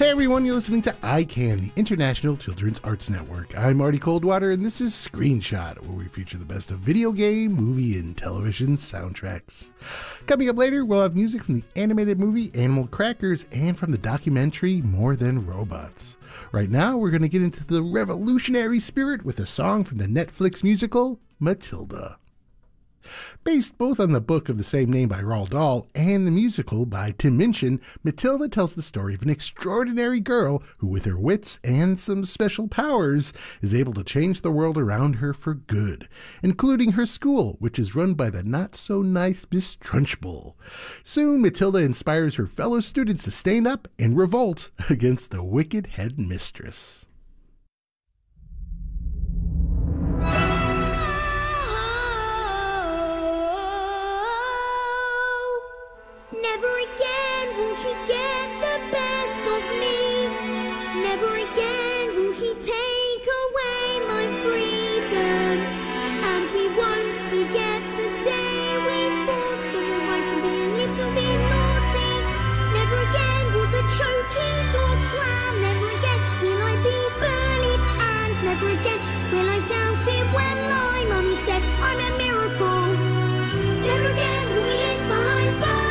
Hey everyone, you're listening to ICANN, the International Children's Arts Network. I'm Marty Coldwater, and this is Screenshot, where we feature the best of video game, movie, and television soundtracks. Coming up later, we'll have music from the animated movie Animal Crackers and from the documentary More Than Robots. Right now, we're going to get into the revolutionary spirit with a song from the Netflix musical Matilda. Based both on the book of the same name by Roald Dahl and the musical by Tim Minchin, Matilda tells the story of an extraordinary girl who, with her wits and some special powers, is able to change the world around her for good, including her school, which is run by the not-so-nice Miss Trunchbull. Soon, Matilda inspires her fellow students to stand up and revolt against the wicked headmistress. Never again will she get the best of me. Never again will she take away my freedom. And we won't forget the day we fought for the right to be a little bit naughty. Never again will the choky door slam. Never again will I be bullied. And never again will I doubt it when my mummy says I'm a miracle. Never again will we live behind bars.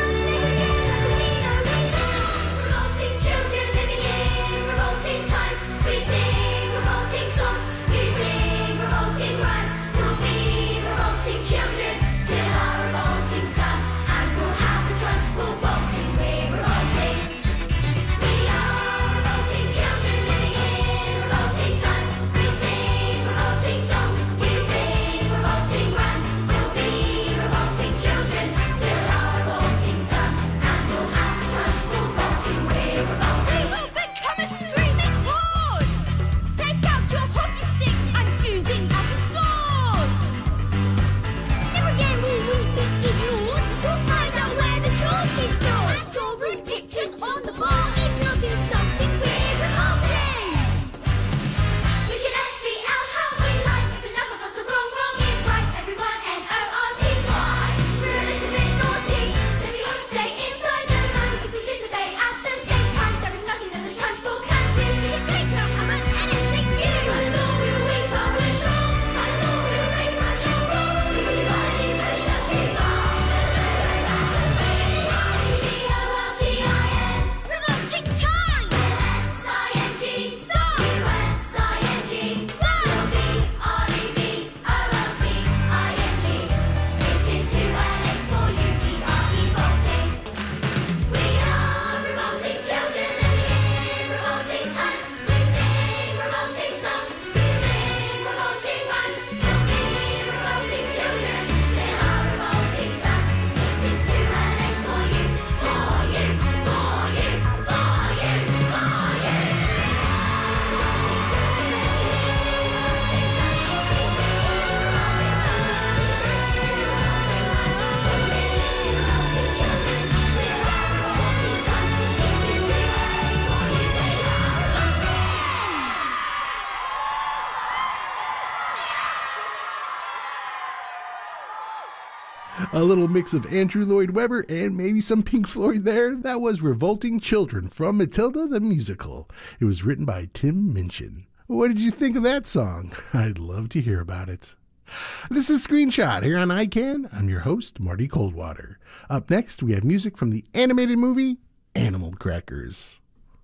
A little mix of Andrew Lloyd Webber and maybe some Pink Floyd there. That was Revolting Children from Matilda the Musical. It was written by Tim Minchin. What did you think of that song? I'd love to hear about it. This is Screenshot here on ICANN. I'm your host, Marty Coldwater. Up next, we have music from the animated movie Animal Crackers.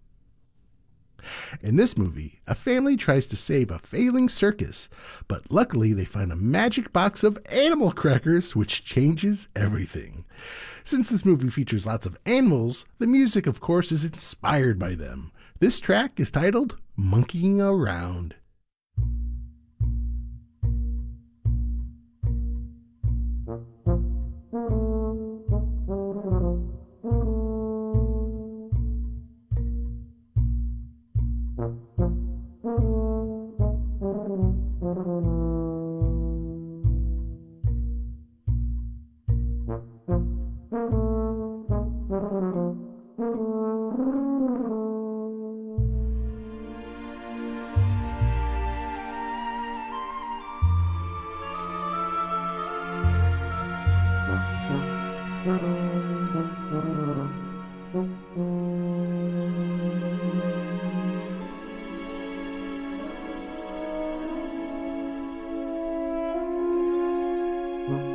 In this movie, a family tries to save a failing circus, but luckily they find a magic box of animal crackers, which changes everything. Since this movie features lots of animals, the music, of course, is inspired by them. This track is titled Monkeying Around.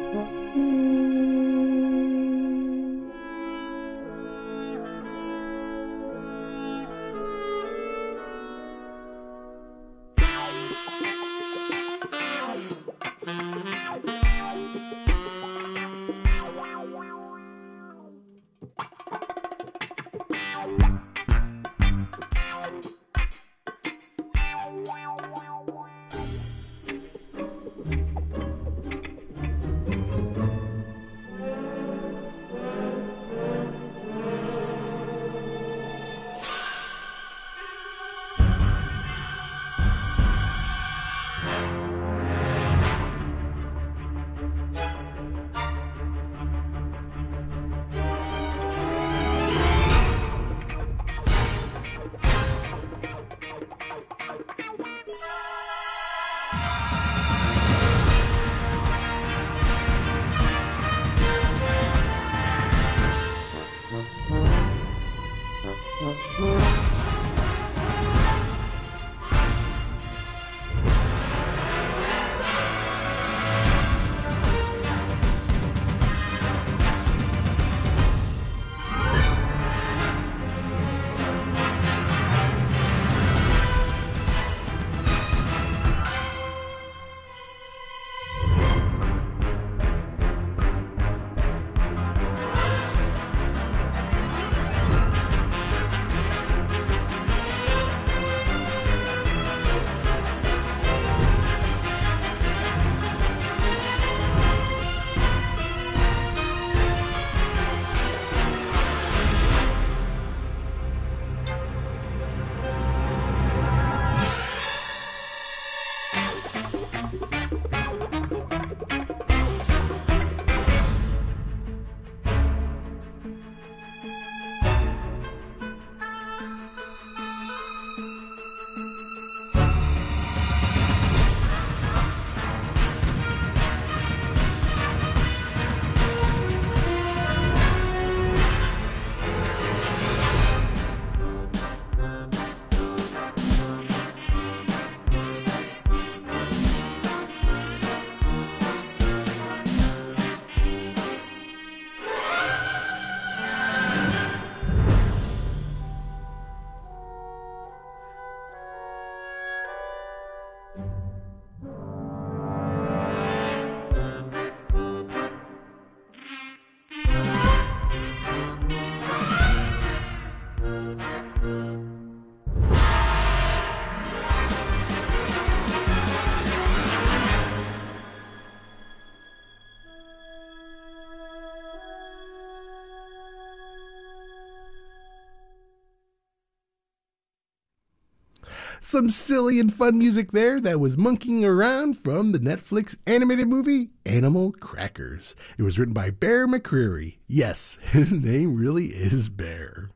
Some silly and fun music there that was monkeying around from the Netflix animated movie Animal Crackers. It was written by Bear McCreary. Yes, his name really is Bear.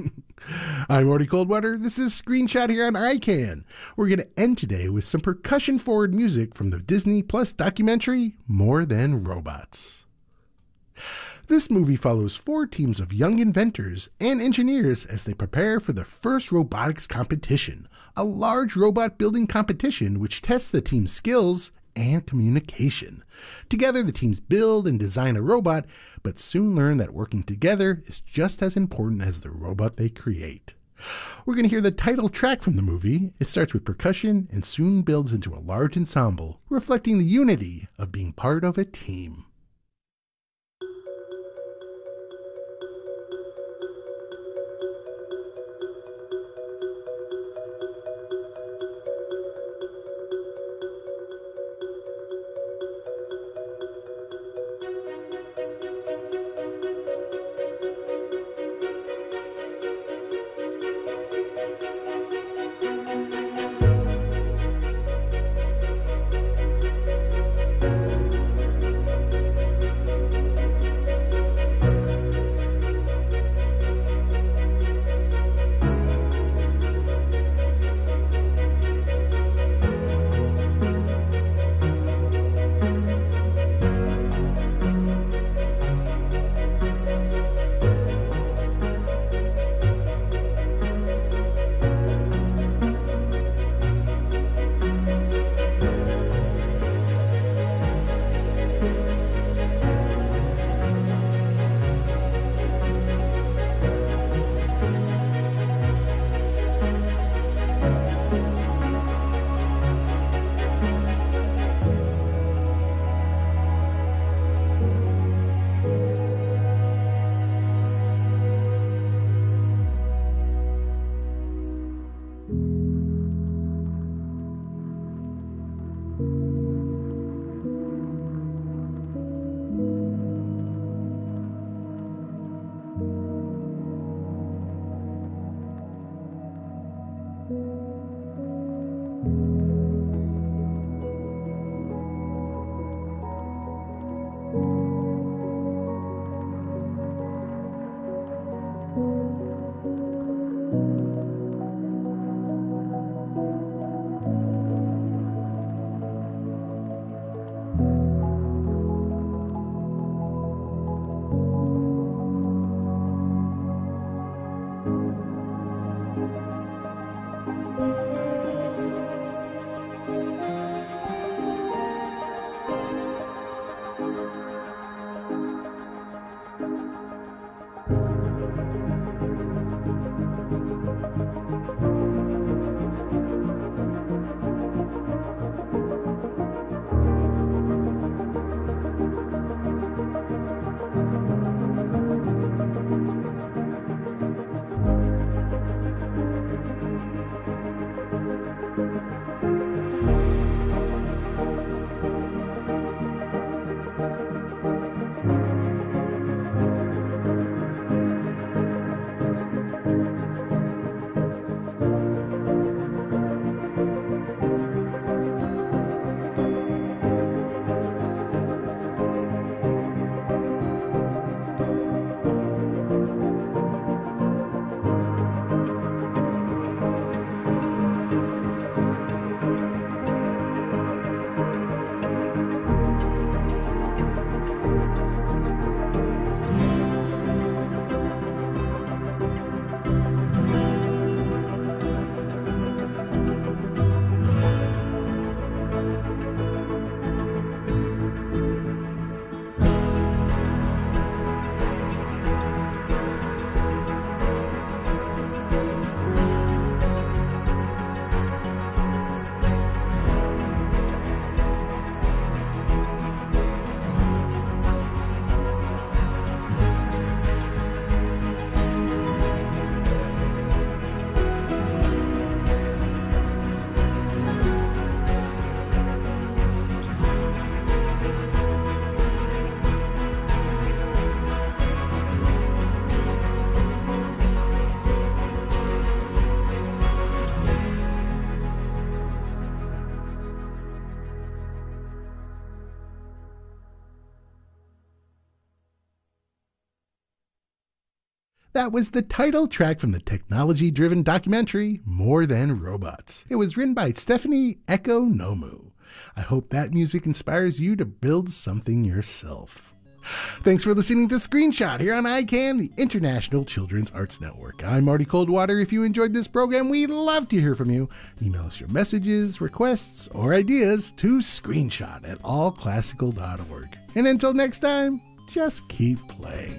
I'm Morty Coldwater. This is Screenshot here on iCan. We're going to end today with some percussion-forward music from the Disney Plus documentary More Than Robots. This movie follows 4 teams of young inventors and engineers as they prepare for the first robotics competition, a large robot building competition which tests the team's skills and communication. Together, the teams build and design a robot, but soon learn that working together is just as important as the robot they create. We're going to hear the title track from the movie. It starts with percussion and soon builds into a large ensemble, reflecting the unity of being part of a team. That was the title track from the technology-driven documentary More Than Robots. It was written by Stephanie Echo Nomu. I hope that music inspires you to build something yourself. Thanks for listening to Screenshot here on ICANN, the International Children's Arts Network. I'm Marty Coldwater. If you enjoyed this program, we'd love to hear from you. Email us your messages, requests, or ideas to screenshot@allclassical.org. And until next time, just keep playing.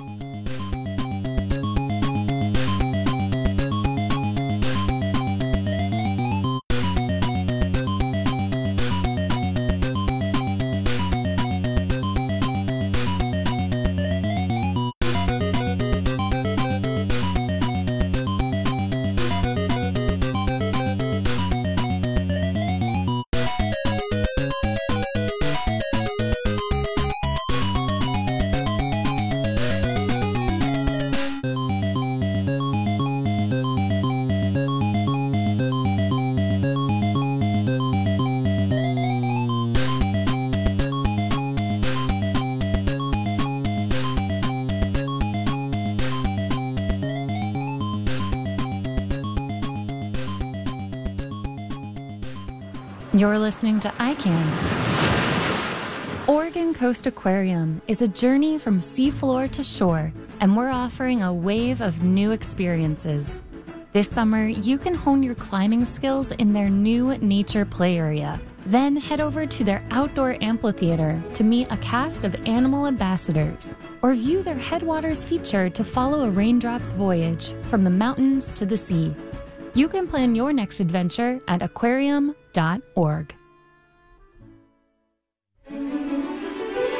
You're listening to ICANN. Oregon Coast Aquarium is a journey from seafloor to shore, and we're offering a wave of new experiences. This summer, you can hone your climbing skills in their new nature play area. Then head over to their outdoor amphitheater to meet a cast of animal ambassadors, or view their Headwaters feature to follow a raindrop's voyage from the mountains to the sea. You can plan your next adventure at aquarium.org.